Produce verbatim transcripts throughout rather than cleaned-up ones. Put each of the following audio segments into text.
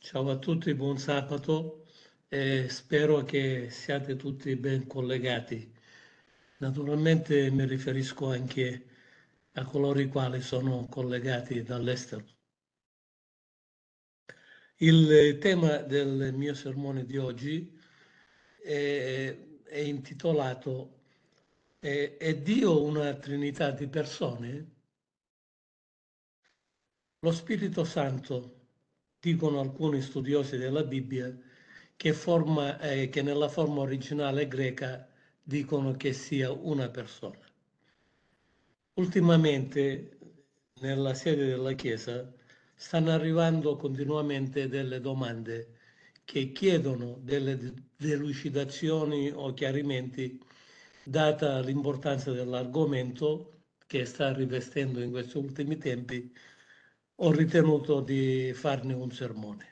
Ciao a tutti, buon sabato e spero che siate tutti ben collegati. Naturalmente mi riferisco anche a coloro i quali sono collegati dall'estero. Il tema del mio sermone di oggi è, è intitolato è, è Dio una trinità di persone? Lo Spirito Santo, dicono alcuni studiosi della Bibbia, che, forma, eh, che nella forma originale greca dicono che sia una persona. Ultimamente, nella sede della Chiesa, stanno arrivando continuamente delle domande che chiedono delle delucidazioni o chiarimenti, data l'importanza dell'argomento che sta rivestendo in questi ultimi tempi. Ho ritenuto di farne un sermone.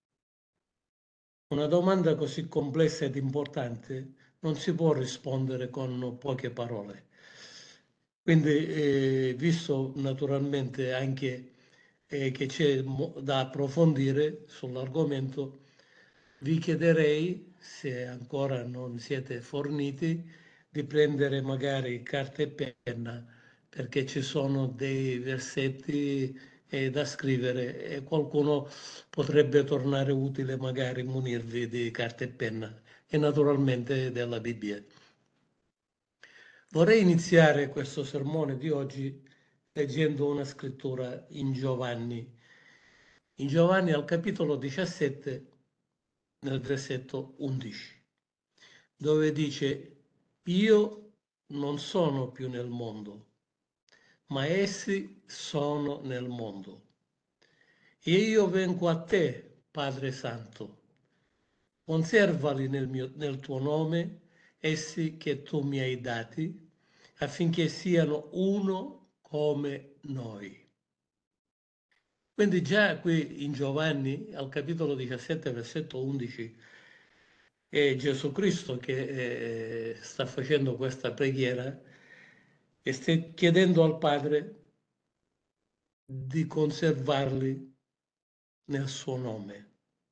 Una domanda così complessa ed importante non si può rispondere con poche parole. Quindi, eh, visto naturalmente anche eh, che c'è da approfondire sull'argomento, vi chiederei, se ancora non siete forniti, di prendere magari carta e penna, perché ci sono dei versetti eh, da scrivere e qualcuno potrebbe tornare utile magari munirvi di carta e penna e naturalmente della Bibbia. Vorrei iniziare questo sermone di oggi leggendo una scrittura in Giovanni. In Giovanni al capitolo diciassette, nel versetto undici, dove dice: Io non sono più nel mondo, ma essi sono nel mondo. E io vengo a te, Padre Santo. Conservali nel, mio, nel tuo nome, essi che tu mi hai dati, affinché siano uno come noi. Quindi già qui in Giovanni, al capitolo diciassette, versetto undici, è Gesù Cristo che eh, sta facendo questa preghiera e sta chiedendo al Padre di conservarli nel suo nome,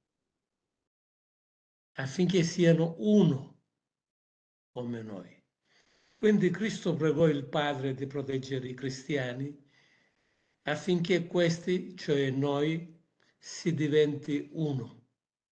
affinché siano uno come noi. Quindi Cristo pregò il Padre di proteggere i cristiani affinché questi, cioè noi, si diventi uno,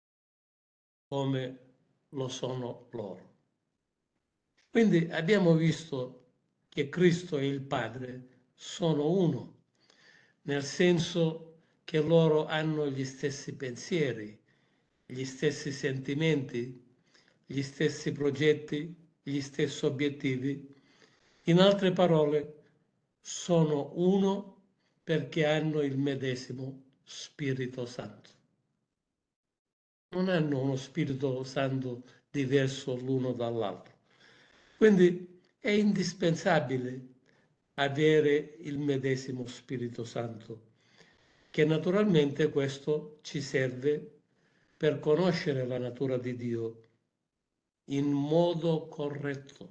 come lo sono loro. Quindi abbiamo visto che Cristo e il Padre sono uno, nel senso che loro hanno gli stessi pensieri, gli stessi sentimenti, gli stessi progetti, gli stessi obiettivi. In altre parole, sono uno perché hanno il medesimo Spirito Santo. Non hanno uno Spirito Santo diverso l'uno dall'altro. Quindi è indispensabile avere il medesimo Spirito Santo, che naturalmente questo ci serve per conoscere la natura di Dio in modo corretto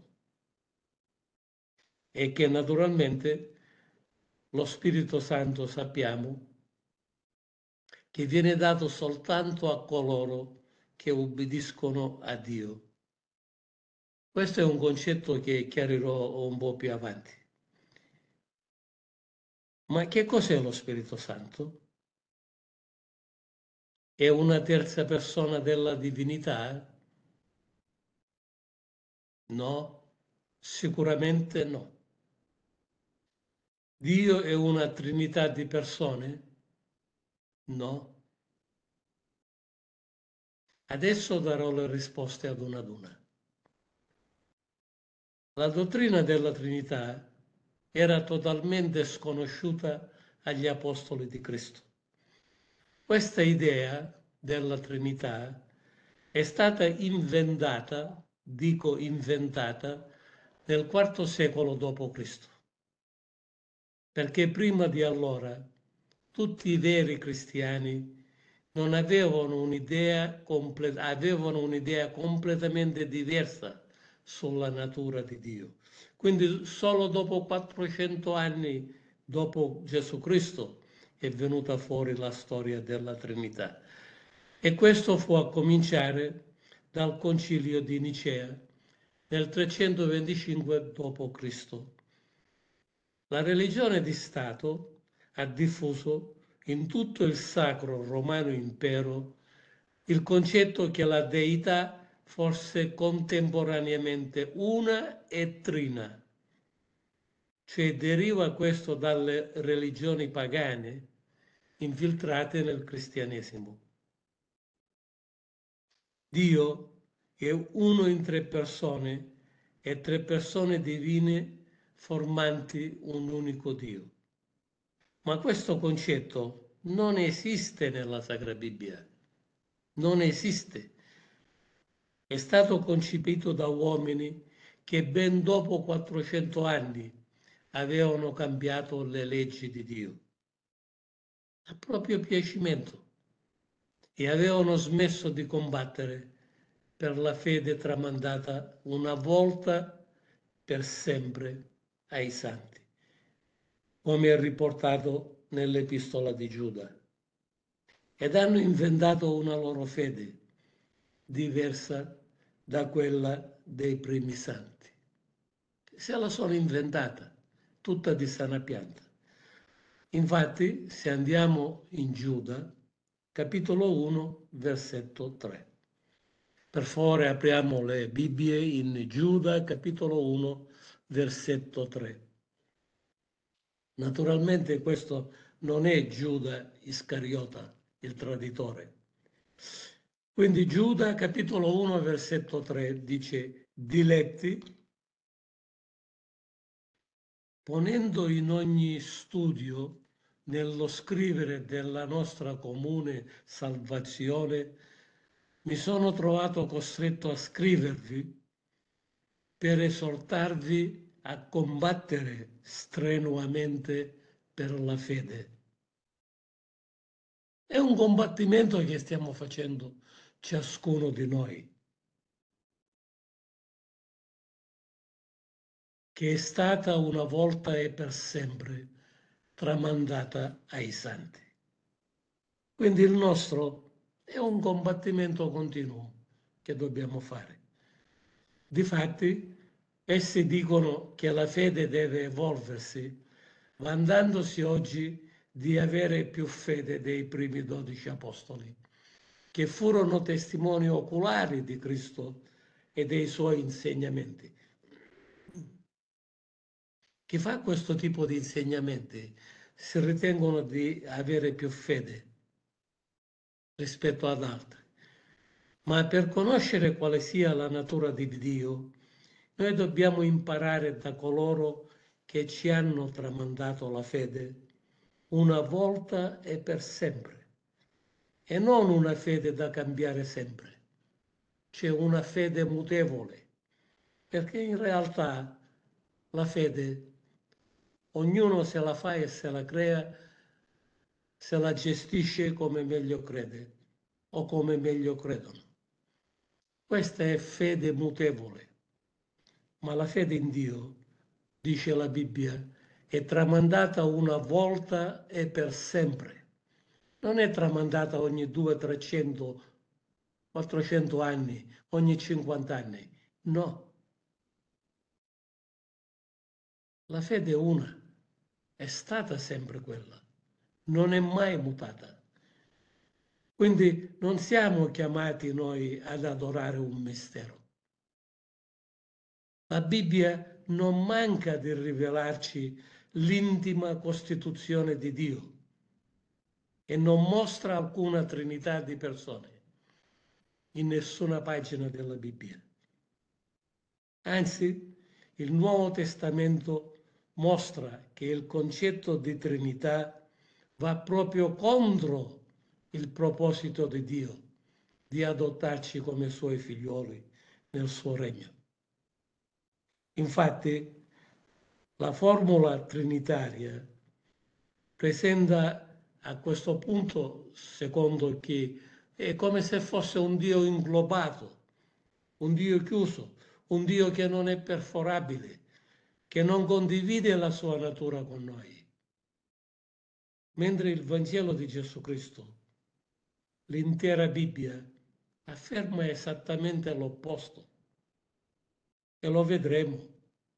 e che naturalmente lo Spirito Santo sappiamo che viene dato soltanto a coloro che ubbidiscono a Dio. Questo è un concetto che chiarirò un po' più avanti. Ma che cos'è lo Spirito Santo? È una terza persona della divinità? No, sicuramente no. Dio è una trinità di persone? No. Adesso darò le risposte ad una ad una. La dottrina della Trinità era totalmente sconosciuta agli apostoli di Cristo. Questa idea della Trinità è stata inventata, dico inventata, nel quarto secolo dopo Cristo, perché prima di allora tutti i veri cristiani non avevano un'idea, comple- avevano un'idea completamente diversa sulla natura di Dio. Quindi solo dopo quattrocento anni dopo Gesù Cristo è venuta fuori la storia della Trinità. E questo fu a cominciare dal Concilio di Nicea nel trecentoventicinque dopo Cristo. La religione di Stato ha diffuso in tutto il Sacro Romano Impero il concetto che la deità fosse contemporaneamente una e trina, cioè deriva questo dalle religioni pagane infiltrate nel cristianesimo. Dio è uno in tre persone e tre persone divine formanti un unico Dio. Ma questo concetto non esiste nella Sacra Bibbia, non esiste. È stato concepito da uomini che ben dopo quattrocento anni avevano cambiato le leggi di Dio a proprio piacimento e avevano smesso di combattere per la fede tramandata una volta per sempre ai santi, come è riportato nell'Epistola di Giuda, ed hanno inventato una loro fede diversa da quella dei primi santi. Se la sono inventata, tutta di sana pianta. Infatti, se andiamo in Giuda, capitolo uno, versetto tre. Per favore apriamo le Bibbie in Giuda, capitolo uno, versetto tre. Naturalmente questo non è Giuda Iscariota, il traditore. Quindi Giuda, capitolo uno, versetto tre, dice: diletti, ponendo in ogni studio nello scrivere della nostra comune salvazione, mi sono trovato costretto a scrivervi per esortarvi a combattere strenuamente per la fede. È un combattimento che stiamo facendo ciascuno di noi, che è stata una volta e per sempre tramandata ai santi. Quindi il nostro è un combattimento continuo che dobbiamo fare. Difatti, essi dicono che la fede deve evolversi, vantandosi oggi di avere più fede dei primi dodici apostoli, che furono testimoni oculari di Cristo e dei suoi insegnamenti. Chi fa questo tipo di insegnamenti si ritengono di avere più fede rispetto ad altri. Ma per conoscere quale sia la natura di Dio, noi dobbiamo imparare da coloro che ci hanno tramandato la fede una volta e per sempre, e non una fede da cambiare sempre. C'è una fede mutevole, perché in realtà la fede ognuno se la fa e se la crea, se la gestisce come meglio crede o come meglio credono. Questa è fede mutevole, ma la fede in Dio, dice la Bibbia, è tramandata una volta e per sempre. Non è tramandata ogni duecento, trecento, quattrocento anni, ogni cinquanta anni. No, la fede è una, è stata sempre quella, non è mai mutata. Quindi non siamo chiamati noi ad adorare un mistero. La Bibbia non manca di rivelarci l'intima costituzione di Dio e non mostra alcuna trinità di persone in nessuna pagina della Bibbia. Anzi, il Nuovo Testamento mostra che il concetto di Trinità va proprio contro il proposito di Dio di adottarci come suoi figlioli nel suo regno. Infatti, la formula trinitaria presenta a questo punto, secondo chi, è come se fosse un Dio inglobato, un Dio chiuso, un Dio che non è perforabile, che non condivide la sua natura con noi. Mentre il Vangelo di Gesù Cristo l'intera Bibbia afferma esattamente l'opposto e lo vedremo.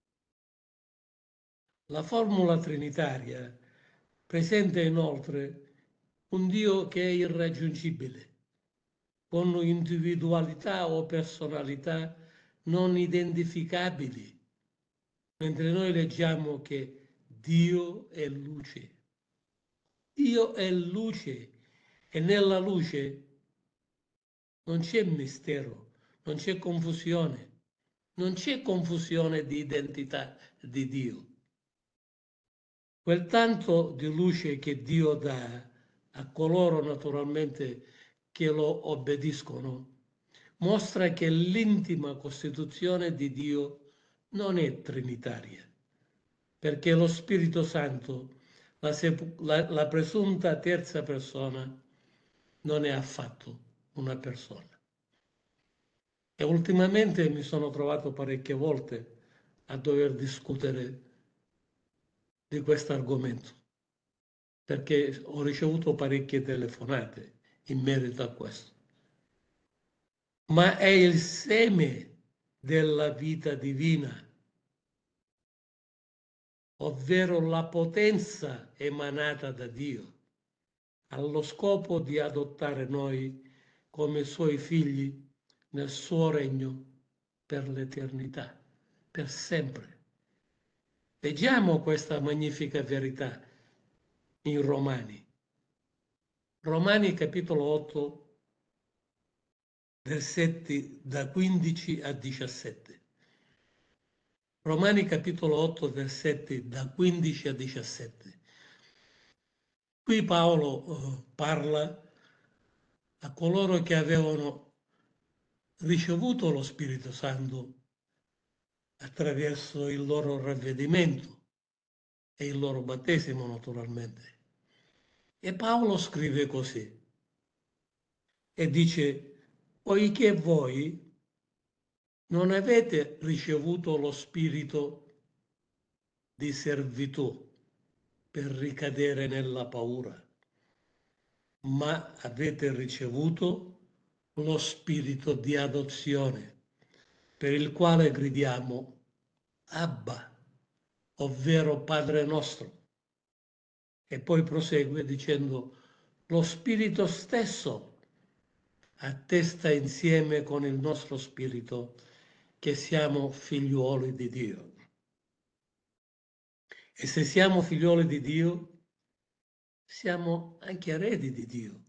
La formula trinitaria presenta inoltre un Dio che è irraggiungibile, con individualità o personalità non identificabili, mentre noi leggiamo che Dio è luce. Dio è luce e nella luce non c'è mistero, non c'è confusione, non c'è confusione di identità di Dio. Quel tanto di luce che Dio dà a coloro naturalmente che lo obbediscono mostra che l'intima costituzione di Dio non è trinitaria, perché lo Spirito Santo, la, la, la presunta terza persona, non è affatto una persona. E ultimamente mi sono trovato parecchie volte a dover discutere di questo argomento, perché ho ricevuto parecchie telefonate in merito a questo. Ma è il seme della vita divina, ovvero la potenza emanata da Dio, allo scopo di adottare noi come suoi figli nel suo regno per l'eternità, per sempre. Leggiamo questa magnifica verità in Romani. Romani capitolo otto, versetti da quindici a diciassette. Romani capitolo otto, versetti da quindici a diciassette. Qui Paolo eh, parla a coloro che avevano ricevuto lo Spirito Santo attraverso il loro ravvedimento e il loro battesimo naturalmente. E Paolo scrive così e dice: poiché voi non avete ricevuto lo spirito di servitù per ricadere nella paura, ma avete ricevuto lo spirito di adozione, per il quale gridiamo Abba, ovvero Padre nostro. E poi prosegue dicendo: lo spirito stesso attesta insieme con il nostro spirito che siamo figliuoli di Dio. E se siamo figliuoli di Dio, siamo anche eredi di Dio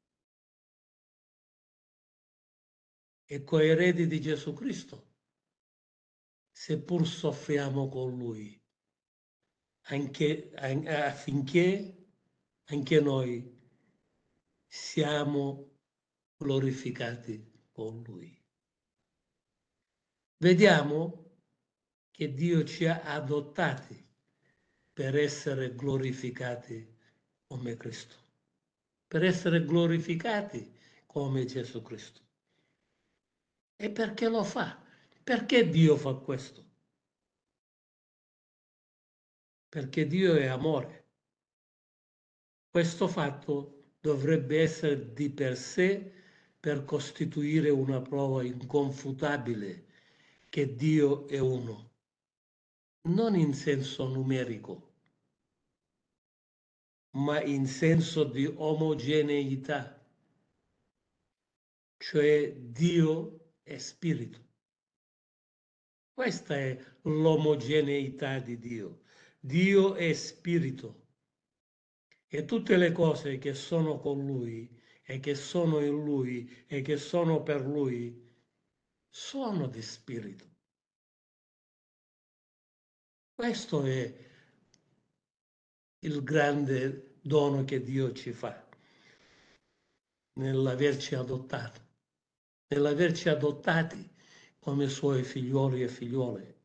e coeredi di Gesù Cristo, seppur soffriamo con Lui, anche, affinché anche noi siamo glorificati con Lui. Vediamo che Dio ci ha adottati per essere glorificati come Cristo, per essere glorificati come Gesù Cristo. E perché lo fa? Perché Dio fa questo? Perché Dio è amore. Questo fatto dovrebbe essere di per sé per costituire una prova inconfutabile che Dio è uno, non in senso numerico, ma in senso di omogeneità, cioè Dio è spirito. Questa è l'omogeneità di Dio. Dio è spirito e tutte le cose che sono con Lui e che sono in Lui e che sono per Lui sono di spirito. Questo è il grande dono che Dio ci fa nell'averci adottato, nell'averci adottati come Suoi figlioli e figliuole.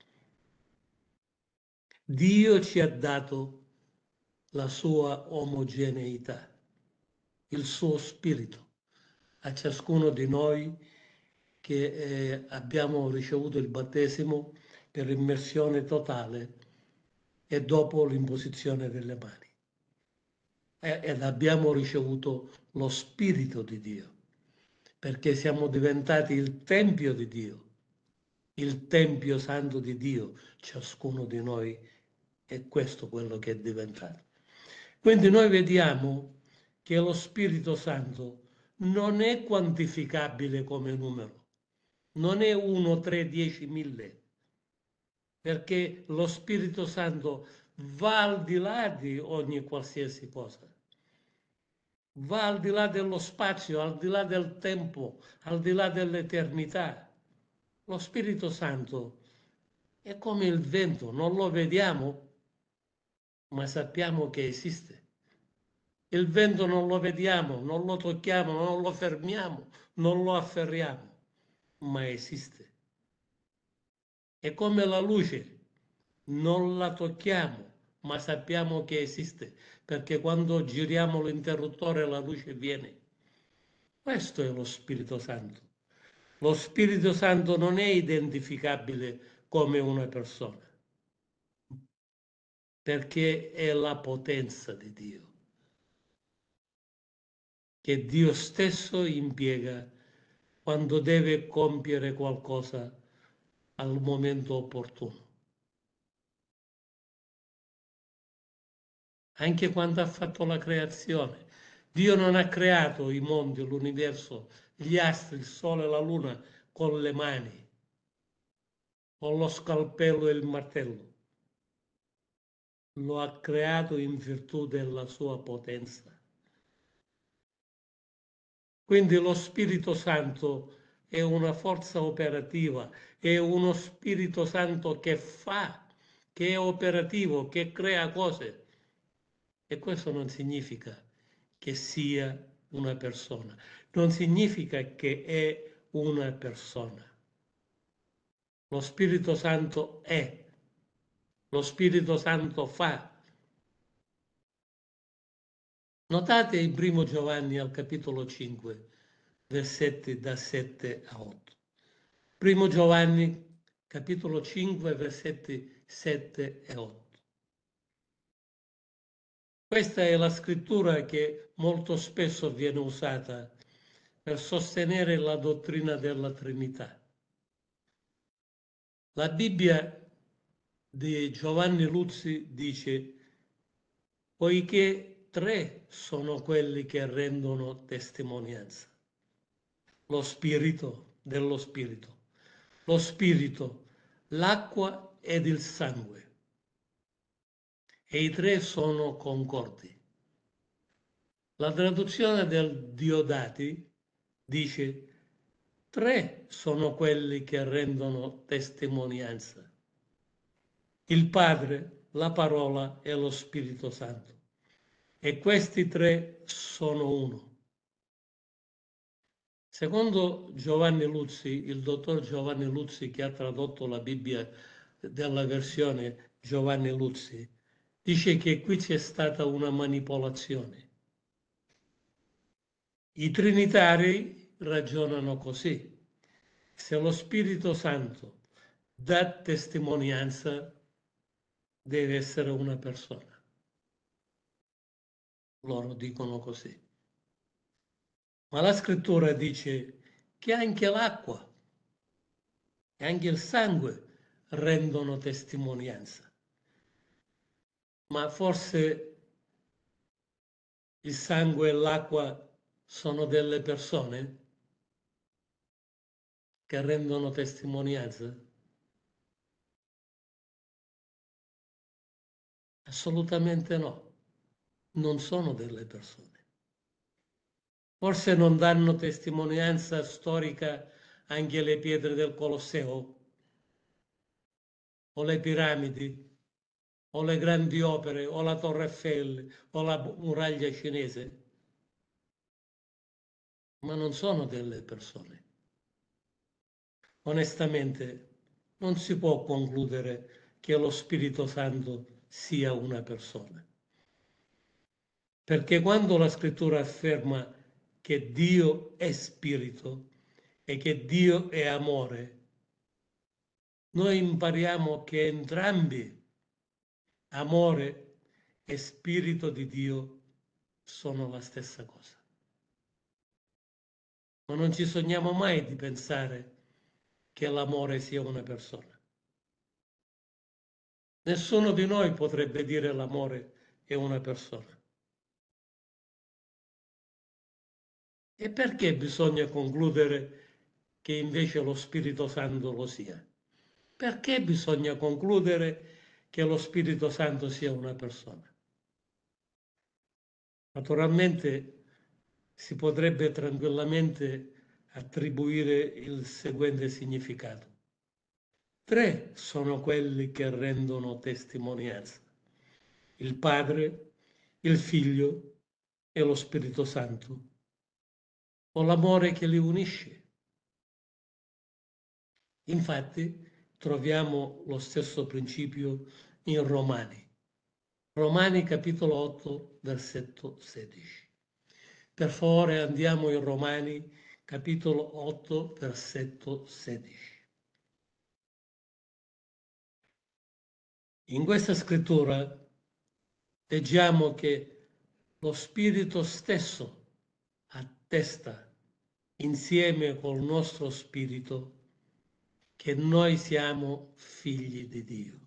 Dio ci ha dato la sua omogeneità, il suo spirito a ciascuno di noi che eh, abbiamo ricevuto il battesimo per immersione totale e dopo l'imposizione delle mani. ed abbiamo ricevuto lo Spirito di Dio, perché siamo diventati il Tempio di Dio, il Tempio Santo di Dio, ciascuno di noi è questo quello che è diventato. Quindi noi vediamo che lo Spirito Santo non è quantificabile come numero, non è uno, tre, dieci, mille, perché lo Spirito Santo va al di là di ogni qualsiasi cosa. Va al di là dello spazio, al di là del tempo, al di là dell'eternità. Lo Spirito Santo è come il vento, non lo vediamo, ma sappiamo che esiste. Il vento non lo vediamo, non lo tocchiamo, non lo fermiamo, non lo afferriamo, ma esiste. È come la luce, non la tocchiamo, ma sappiamo che esiste, perché quando giriamo l'interruttore la luce viene. Questo è lo Spirito Santo. Lo Spirito Santo non è identificabile come una persona, perché è la potenza di Dio, che Dio stesso impiega quando deve compiere qualcosa al momento opportuno. Anche quando ha fatto la creazione. Dio non ha creato i mondi, l'universo, gli astri, il sole e la luna con le mani, con lo scalpello e il martello. Lo ha creato in virtù della sua potenza. Quindi lo Spirito Santo è una forza operativa, è uno Spirito Santo che fa, che è operativo, che crea cose. E questo non significa che sia una persona, non significa che è una persona. Lo Spirito Santo è, lo Spirito Santo fa. Notate il primo Giovanni al capitolo cinque, versetti da sette a otto. Primo Giovanni, capitolo cinque, versetti sette e otto. Questa è la scrittura che molto spesso viene usata per sostenere la dottrina della Trinità. La Bibbia di Giovanni Luzzi dice: poiché tre sono quelli che rendono testimonianza. Lo spirito dello spirito, lo spirito, l'acqua ed il sangue. E i tre sono concordi. La traduzione del Diodati dice: tre sono quelli che rendono testimonianza. Il Padre, la Parola e lo Spirito Santo. E questi tre sono uno. Secondo Giovanni Luzzi, il dottor Giovanni Luzzi, che ha tradotto la Bibbia della versione Giovanni Luzzi, dice che qui c'è stata una manipolazione. I trinitari ragionano così: se lo Spirito Santo dà testimonianza, deve essere una persona. Loro dicono così. Ma la scrittura dice che anche l'acqua e anche il sangue rendono testimonianza. Ma forse il sangue e l'acqua sono delle persone che rendono testimonianza? Assolutamente no, non sono delle persone. Forse non danno testimonianza storica anche le pietre del Colosseo, o le piramidi, o le grandi opere, o la Torre Eiffel, o la muraglia cinese, ma non sono delle persone. Onestamente, non si può concludere che lo Spirito Santo sia una persona. Perché quando la Scrittura afferma che Dio è Spirito e che Dio è amore, noi impariamo che entrambi, amore e Spirito di Dio, sono la stessa cosa. Ma non ci sogniamo mai di pensare che l'amore sia una persona. Nessuno di noi potrebbe dire l'amore è una persona. E perché bisogna concludere che invece lo Spirito Santo lo sia? Perché bisogna concludere che lo Spirito Santo sia una persona? Naturalmente si potrebbe tranquillamente attribuire il seguente significato. Tre sono quelli che rendono testimonianza: il Padre, il Figlio e lo Spirito Santo, o l'amore che li unisce. Infatti troviamo lo stesso principio in Romani. Romani capitolo otto, versetto sedici. Per favore andiamo in Romani capitolo otto, versetto sedici. In questa scrittura leggiamo che lo Spirito stesso attesta insieme col nostro spirito che noi siamo figli di Dio.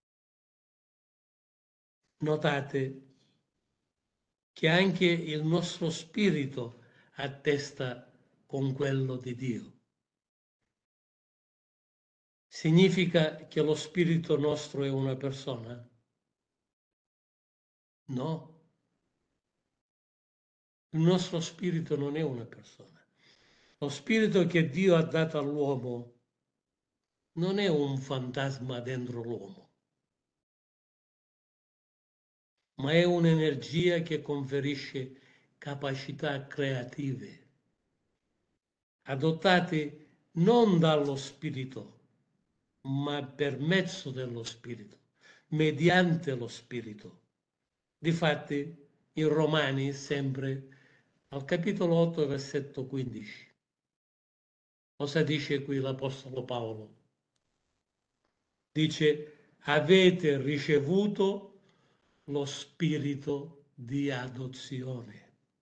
Notate che anche il nostro spirito attesta con quello di Dio. Significa che lo spirito nostro è una persona? No. Il nostro spirito non è una persona. Lo spirito che Dio ha dato all'uomo non è un fantasma dentro l'uomo, ma è un'energia che conferisce capacità creative, adottate non dallo spirito, ma per mezzo dello spirito, mediante lo spirito. Difatti, in Romani, sempre al capitolo otto, versetto quindici, cosa dice qui l'Apostolo Paolo? Dice: avete ricevuto lo spirito di adozione.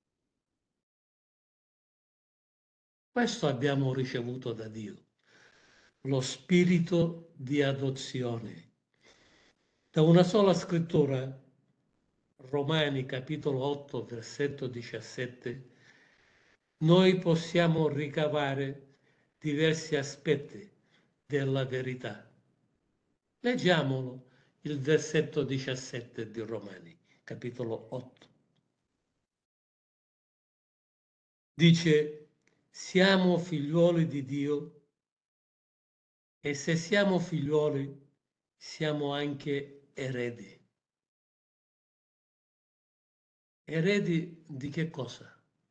Questo abbiamo ricevuto da Dio, lo spirito di adozione. Da una sola scrittura, Romani capitolo otto, versetto diciassette, noi possiamo ricavare diversi aspetti della verità. Leggiamolo, il versetto diciassette di Romani, capitolo otto. Dice: siamo figliuoli di Dio e se siamo figliuoli siamo anche eredi. Eredi di che cosa?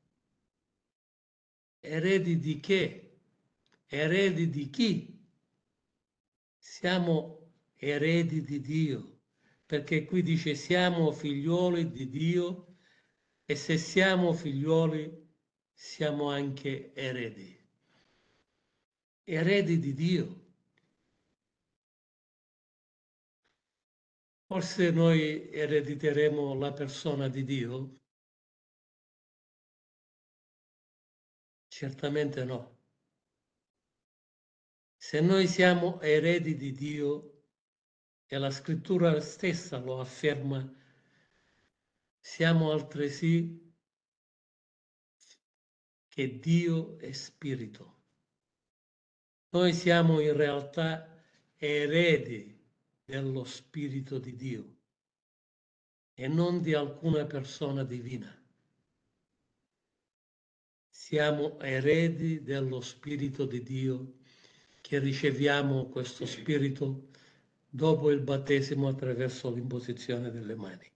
Eredi di che? Eredi di chi? Siamo eredi di Dio, perché qui dice siamo figliuoli di Dio e se siamo figliuoli siamo anche eredi. Eredi di Dio. Forse noi erediteremo la persona di Dio? Certamente no. Se noi siamo eredi di Dio, e la scrittura stessa lo afferma, siamo altresì che Dio è spirito. Noi siamo in realtà eredi dello Spirito di Dio e non di alcuna persona divina. Siamo eredi dello Spirito di Dio, che riceviamo questo Spirito dopo il battesimo attraverso l'imposizione delle mani.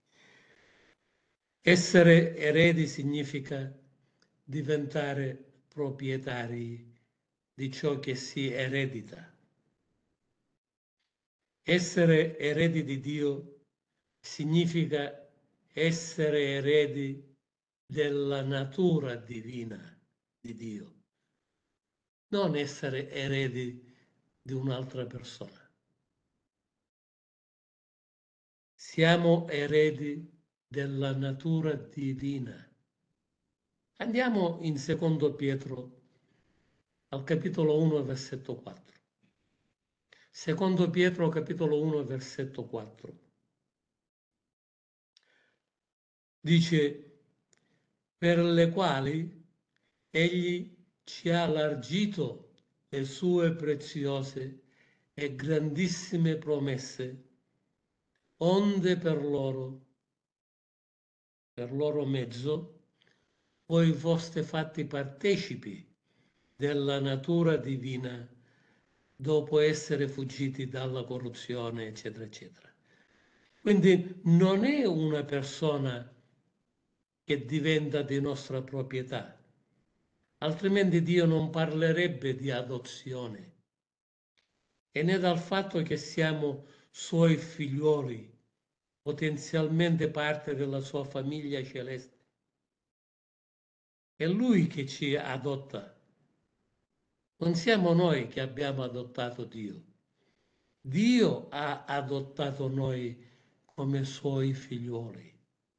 Essere eredi significa diventare proprietari di ciò che si eredita. Essere eredi di Dio significa essere eredi della natura divina di Dio, non essere eredi di un'altra persona. Siamo eredi della natura divina. Andiamo in secondo Pietro al capitolo uno, versetto quattro. Secondo Pietro, capitolo uno, versetto quattro. Dice: per le quali egli ci ha largito le sue preziose e grandissime promesse, onde per loro, per loro mezzo, voi foste fatti partecipi della natura divina, dopo essere fuggiti dalla corruzione, eccetera, eccetera. Quindi non è una persona che diventa di nostra proprietà, altrimenti Dio non parlerebbe di adozione, e né dal fatto che siamo suoi figliuoli, potenzialmente parte della sua famiglia celeste. È Lui che ci adotta. Non siamo noi che abbiamo adottato Dio. Dio ha adottato noi come suoi figliuoli.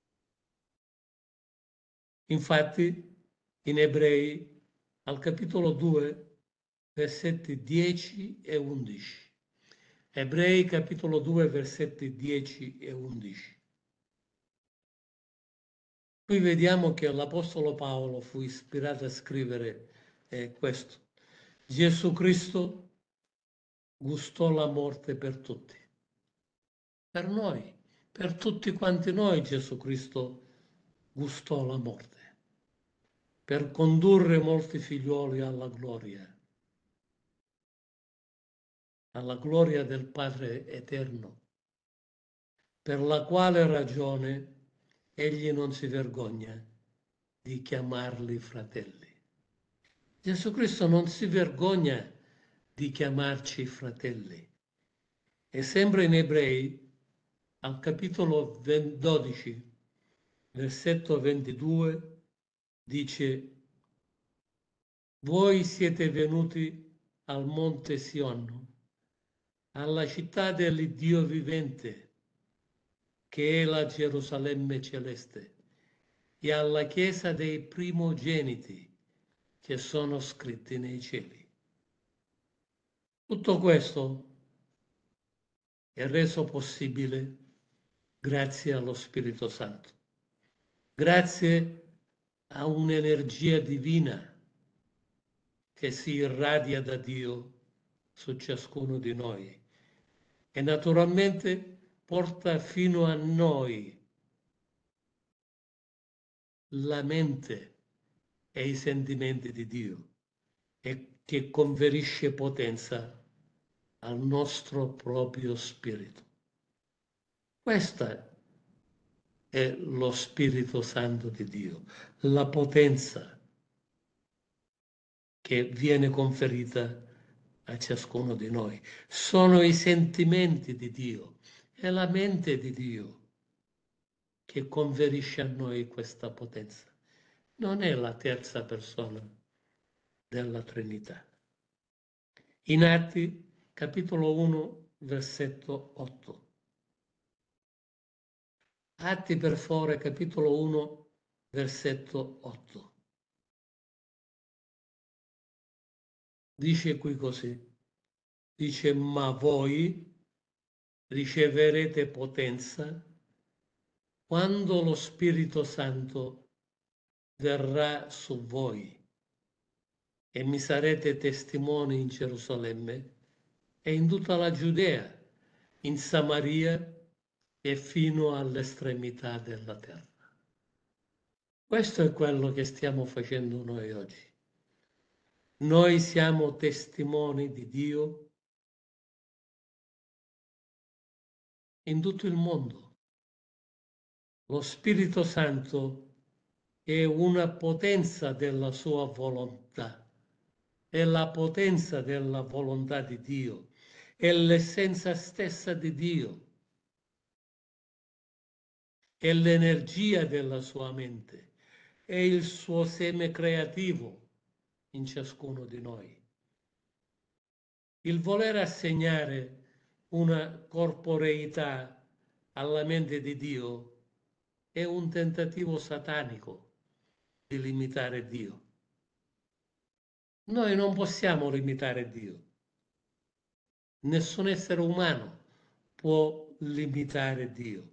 Infatti, in Ebrei, al capitolo due, versetti dieci e undici. Ebrei, capitolo due, versetti dieci e undici. Qui vediamo che l'Apostolo Paolo fu ispirato a scrivere eh, questo. Gesù Cristo gustò la morte per tutti. Per noi, per tutti quanti noi Gesù Cristo gustò la morte, per condurre molti figlioli alla gloria, alla gloria del Padre eterno, per la quale ragione egli non si vergogna di chiamarli fratelli. Gesù Cristo non si vergogna di chiamarci fratelli. E sempre in Ebrei, al capitolo dodici, versetto ventidue, dice: voi siete venuti al monte Sion, alla città dell'Iddio vivente, che è la Gerusalemme celeste, e alla chiesa dei primogeniti che sono scritti nei cieli. Tutto questo è reso possibile grazie allo Spirito Santo, grazie a un'energia divina che si irradia da Dio su ciascuno di noi e naturalmente porta fino a noi la mente e i sentimenti di Dio e che conferisce potenza al nostro proprio spirito. Questa è lo Spirito Santo di Dio, la potenza che viene conferita a ciascuno di noi. Sono i sentimenti di Dio, è la mente di Dio che conferisce a noi questa potenza. Non è la terza persona della Trinità. In Atti, capitolo uno, versetto otto. Atti per favore, capitolo uno, versetto otto. Dice qui così, dice: ma voi riceverete potenza quando lo Spirito Santo verrà su voi, e mi sarete testimoni in Gerusalemme e in tutta la Giudea, in Samaria e fino all'estremità della terra. Questo è quello che stiamo facendo noi oggi. Noi siamo testimoni di Dio in tutto il mondo. Lo Spirito Santo è una potenza della sua volontà, è la potenza della volontà di Dio, è l'essenza stessa di Dio, è l'energia della sua mente, è il suo seme creativo in ciascuno di noi. Il voler assegnare una corporeità alla mente di Dio è un tentativo satanico di limitare Dio. Noi non possiamo limitare Dio. Nessun essere umano può limitare Dio.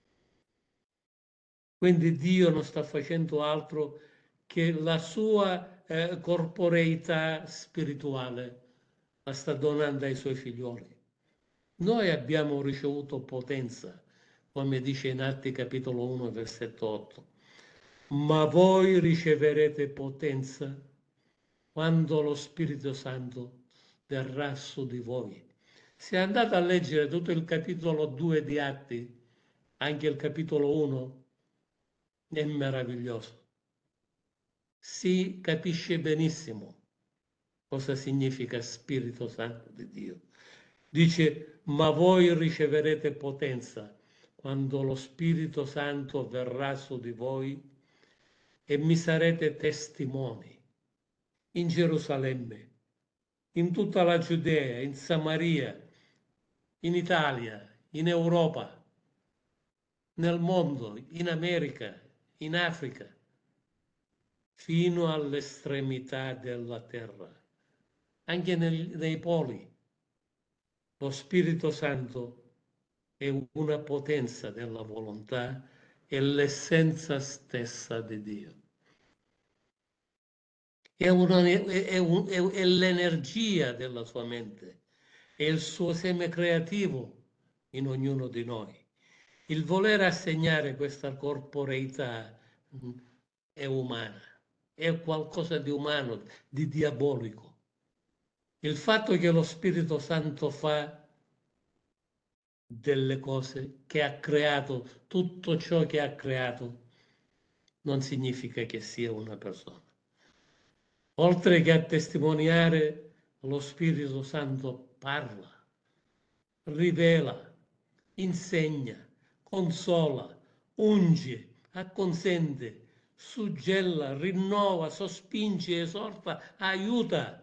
Quindi Dio non sta facendo altro che la sua eh, corporeità spirituale la sta donando ai suoi figlioli. Noi abbiamo ricevuto potenza, come dice in Atti capitolo uno, versetto otto. Ma voi riceverete potenza quando lo Spirito Santo verrà su di voi. Se andate a leggere tutto il capitolo due di Atti, anche il capitolo uno, è meraviglioso. Si capisce benissimo cosa significa Spirito Santo di Dio. Dice, ma voi riceverete potenza quando lo Spirito Santo verrà su di voi e mi sarete testimoni in Gerusalemme, in tutta la Giudea, in Samaria, in Italia, in Europa, nel mondo, in America, in Africa, fino all'estremità della terra, anche nel, nei poli. Lo Spirito Santo è una potenza della volontà e l'essenza stessa di Dio. È, una, è, un, è, è l'energia della sua mente, è il suo seme creativo in ognuno di noi. Il voler assegnare questa corporeità è umana, è qualcosa di umano, di diabolico. Il fatto che lo Spirito Santo fa delle cose, che ha creato tutto ciò che ha creato, non significa che sia una persona. Oltre che a testimoniare, lo Spirito Santo parla, rivela, insegna, consola, unge, acconsente, suggella, rinnova, sospinge, esorta, aiuta.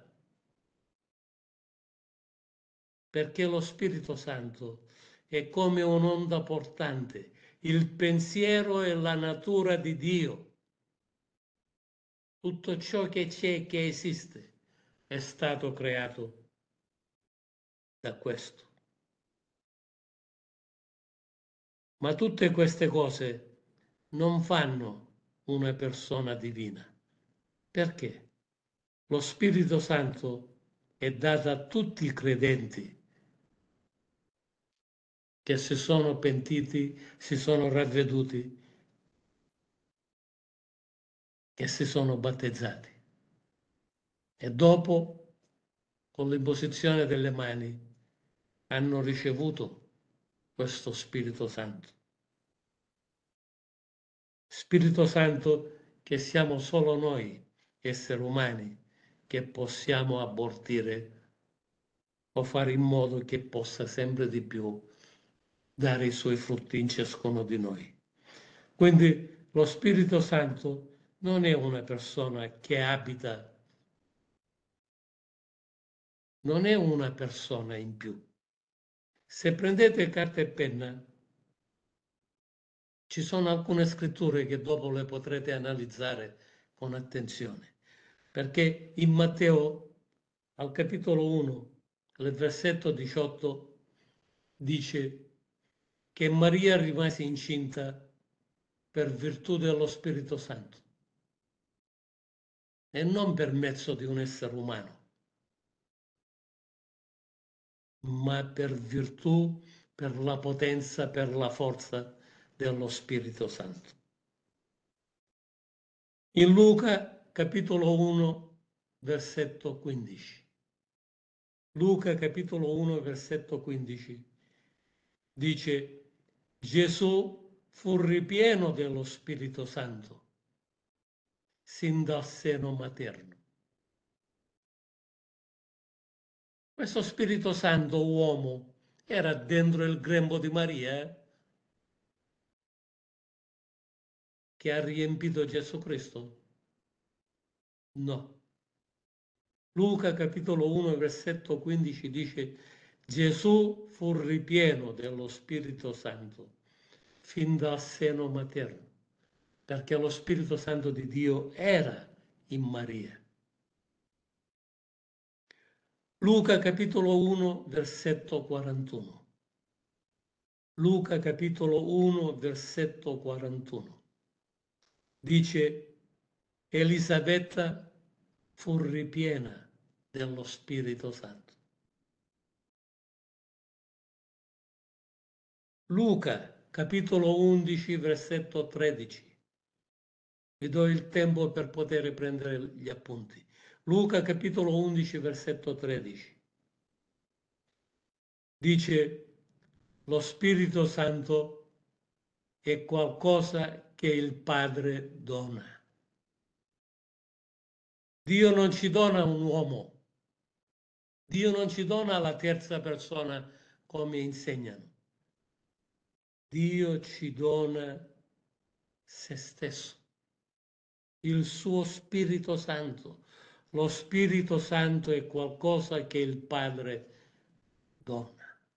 Perché lo Spirito Santo è come un'onda portante, il pensiero e la natura di Dio. Tutto ciò che c'è, che esiste, è stato creato da questo. Ma tutte queste cose non fanno una persona divina. Perché? Lo Spirito Santo è dato a tutti i credenti che si sono pentiti, si sono ravveduti, che si sono battezzati. E dopo, con l'imposizione delle mani, hanno ricevuto questo Spirito Santo. Spirito Santo che siamo solo noi, esseri umani, che possiamo abortire o fare in modo che possa sempre di più dare i suoi frutti in ciascuno di noi. Quindi lo Spirito Santo non è una persona che abita, non è una persona in più. Se prendete carta e penna, ci sono alcune scritture che dopo le potrete analizzare con attenzione, perché in Matteo, al capitolo uno, nel versetto diciotto, dice che Maria rimase incinta per virtù dello Spirito Santo e non per mezzo di un essere umano, ma per virtù, per la potenza, per la forza dello Spirito Santo. In Luca, capitolo uno, versetto quindici. Luca, capitolo uno, versetto quindici, dice: Gesù fu ripieno dello Spirito Santo sin dal seno materno. Questo Spirito Santo uomo era dentro il grembo di Maria che ha riempito Gesù Cristo? No. Luca capitolo uno versetto quindici dice: Gesù fu ripieno dello Spirito Santo fin dal seno materno, perché lo Spirito Santo di Dio era in Maria. Luca capitolo uno, versetto quarantuno. Luca capitolo uno, versetto quarantuno. Dice: Elisabetta fu ripiena dello Spirito Santo. Luca capitolo undici, versetto tredici. Vi do il tempo per poter prendere gli appunti. Luca capitolo undici, versetto tredici. Dice: lo Spirito Santo è qualcosa che il Padre dona. Dio non ci dona un uomo. Dio non ci dona la terza persona come insegnano. Dio ci dona se stesso, il suo Spirito Santo. Lo Spirito Santo è qualcosa che il Padre dona.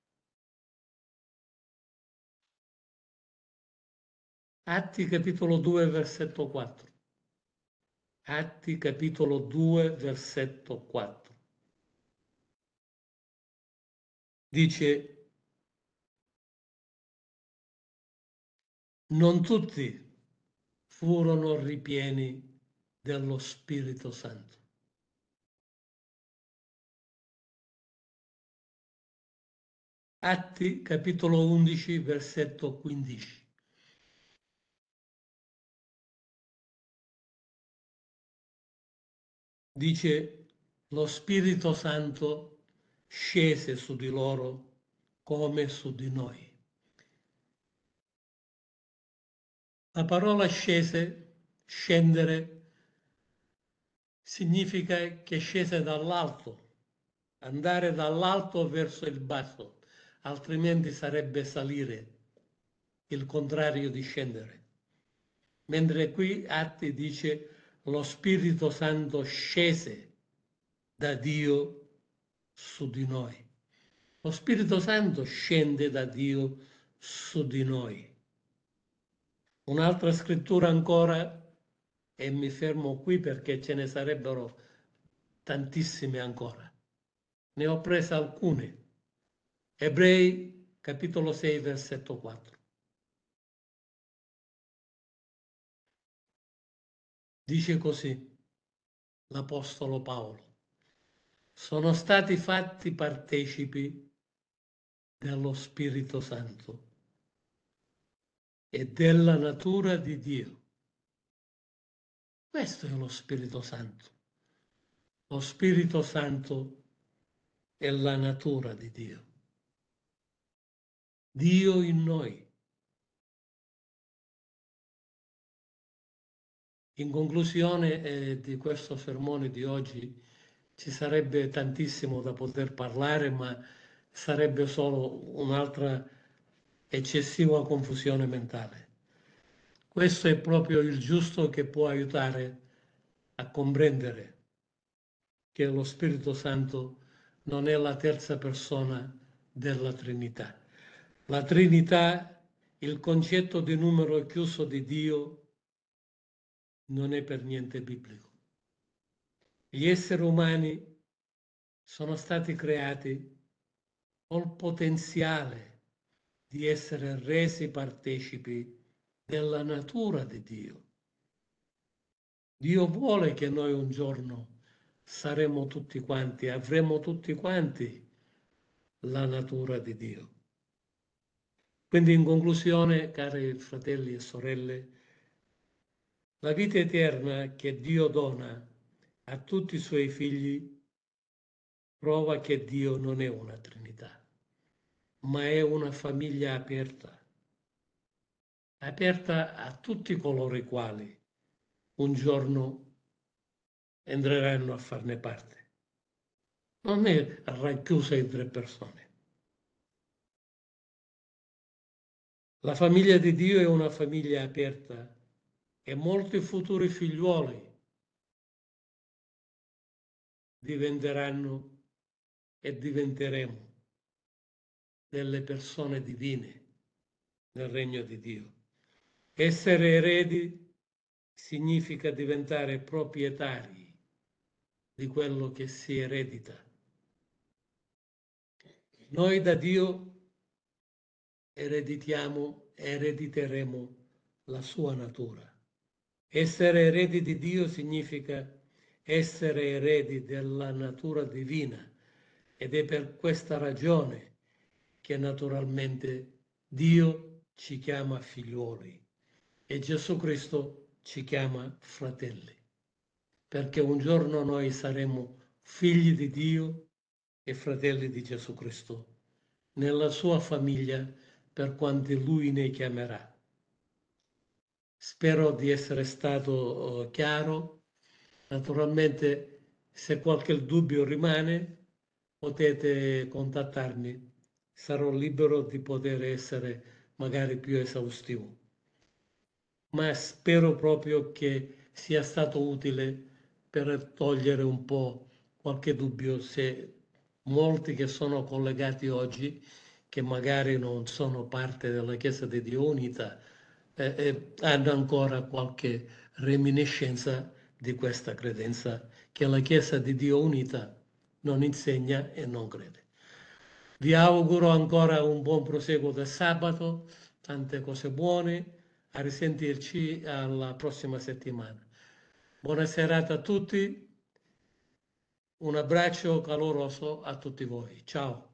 Atti capitolo due, versetto quattro. Atti capitolo due, versetto quattro. Dice: non tutti furono ripieni dello Spirito Santo. Atti capitolo undici, versetto quindici. Dice: lo Spirito Santo scese su di loro come su di noi. La parola scese, scendere, significa che scese dall'alto, andare dall'alto verso il basso, altrimenti sarebbe salire, il contrario di scendere. Mentre qui Atti dice: lo Spirito Santo scese da Dio su di noi. Lo Spirito Santo scende da Dio su di noi. Un'altra scrittura ancora, e mi fermo qui perché ce ne sarebbero tantissime ancora. Ne ho prese alcune. Ebrei capitolo sei, versetto quattro. Dice così l'Apostolo Paolo: sono stati fatti partecipi dello Spirito Santo e della natura di Dio. Questo è lo Spirito Santo. Lo Spirito Santo è la natura di Dio. Dio in noi. In conclusione eh, di questo sermone di oggi ci sarebbe tantissimo da poter parlare, ma sarebbe solo un'altra eccessiva confusione mentale. Questo è proprio il giusto che può aiutare a comprendere che lo Spirito Santo non è la terza persona della Trinità. La Trinità, il concetto di numero chiuso di Dio, non è per niente biblico. Gli esseri umani sono stati creati col potenziale di essere resi partecipi della natura di Dio. Dio vuole che noi un giorno saremo tutti quanti, avremo tutti quanti la natura di Dio. Quindi in conclusione, cari fratelli e sorelle, la vita eterna che Dio dona a tutti i suoi figli prova che Dio non è una Trinità, ma è una famiglia aperta, aperta a tutti coloro i quali un giorno entreranno a farne parte. Non è racchiusa in tre persone. La famiglia di Dio è una famiglia aperta e molti futuri figliuoli diventeranno e diventeremo delle persone divine, nel regno di Dio. Essere eredi significa diventare proprietari di quello che si eredita. Noi da Dio ereditiamo, erediteremo la sua natura. Essere eredi di Dio significa essere eredi della natura divina, ed è per questa ragione che naturalmente Dio ci chiama figliuoli e Gesù Cristo ci chiama fratelli, perché un giorno noi saremo figli di Dio e fratelli di Gesù Cristo, nella sua famiglia per quanti Lui ne chiamerà. Spero di essere stato chiaro. Naturalmente, se qualche dubbio rimane, potete contattarmi. Sarò libero di poter essere magari più esaustivo. Ma spero proprio che sia stato utile per togliere un po' qualche dubbio, se molti che sono collegati oggi, che magari non sono parte della Chiesa di Dio Unita, eh, eh, hanno ancora qualche reminiscenza di questa credenza che la Chiesa di Dio Unita non insegna e non crede. Vi auguro ancora un buon proseguo del sabato, tante cose buone, a risentirci alla prossima settimana. Buona serata a tutti, un abbraccio caloroso a tutti voi. Ciao.